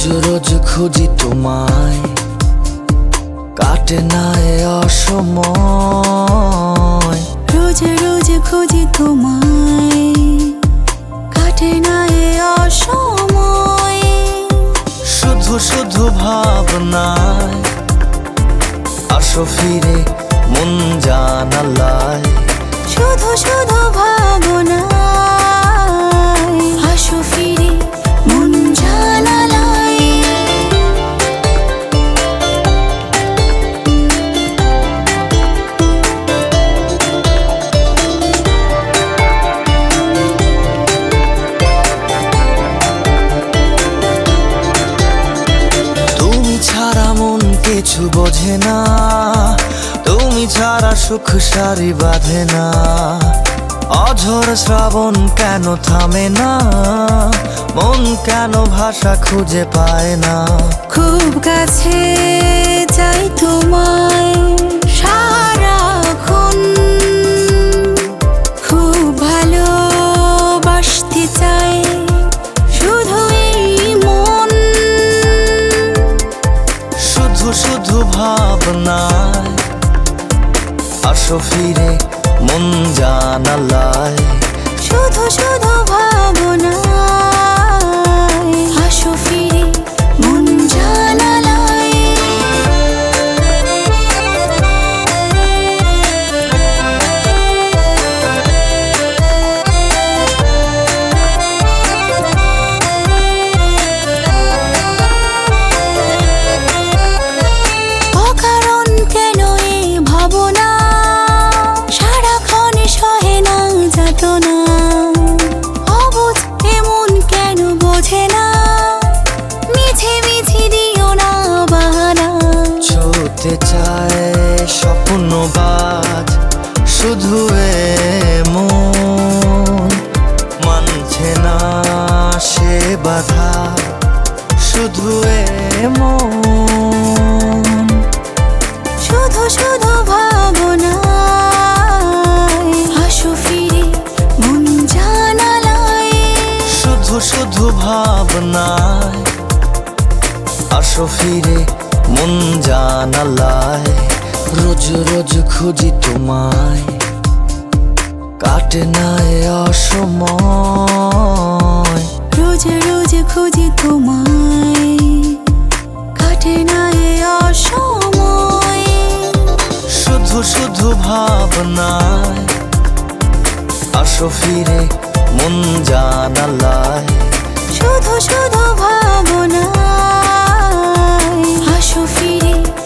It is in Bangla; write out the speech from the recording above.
রোজ খুঁজি তোমায়, কাটে না এ অসময়। রোজ রোজ খুঁজি তোমায়, কাটে না এ অসময়। শুধু শুধু ভাবনায় আসো ফিরে মন জানালায়। শুধু শুধু ভাবনায় আসো ফিরে মন জানালায়। তুমি ছাড়া মন কিছু বোঝে না, তুমি ছাড়া সুখ সারি বাঁধে না। অঝোর শ্রাবণ কেন থামে না, মন কেন ভাষা খুঁজে পায় না। খুব কাছে চাই তোমায় সারাক্ষণ, খুব ভালোবাসতে চাই শুধু এই মন। শুধু শুধু ভাবনায় আসো ফিরে মন জানালায়। শুধু শুধু ভাবনায় আসো ফিরে মন জানালায়। অকারণ কেন এই ভাবনা, সারাক্ষণ সহে না যাতনা। অবুঝ এমন কেন বোঝে না, মিছে মিছে দিও না বাহানা। ছুতে চায় স্বপ্নবাজ শুধু এ মন, মানছে না সে বাধা শুধু এ মন। শুধু শুধু ভাবনায় আসো ফিরে মন জানালায়। শুধু শুধু ভাবনায় আসো ফিরে মন জানালায়। রোজ রোজ খুঁজি তোমায়, কাটে না এ অসময়। রোজ রোজ খুঁজি তোমায়, কাটে না এ অসময়। শুধু শুধু ভাবনায় আসো ফিরে মন জানালায়। শুধু শুধু ভাবনায় আসো ফিরে